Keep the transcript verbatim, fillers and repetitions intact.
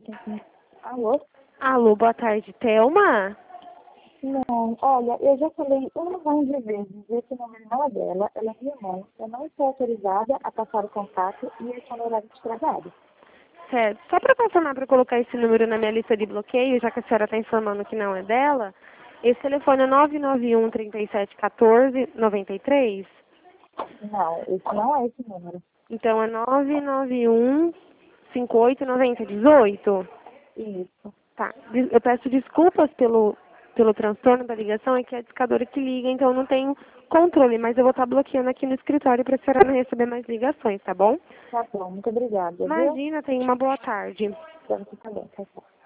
Alô? Alô, boa tarde, Thelma? Não, olha, eu já falei uma milhão de vezes, esse número não é dela, ela é minha mãe. Eu não estou autorizada a passar o contato e eu estou no horário de trabalho. Certo. Só para confirmar para colocar esse número na minha lista de bloqueio, já que a senhora está informando que não é dela, esse telefone é nove nove um, três sete um quatro, nove três? Não, esse não é esse número. Então é nove nove um, cinco oito nove zero um oito? Isso. Tá. Des- Eu peço desculpas pelo, pelo transtorno da ligação, é que é a discadora que liga, então eu não tenho controle, mas eu vou estar bloqueando aqui no escritório para a senhora não receber mais ligações, tá bom? Tá bom, muito obrigada, viu? Imagina, tenha uma boa tarde. Pra você também, tá bom.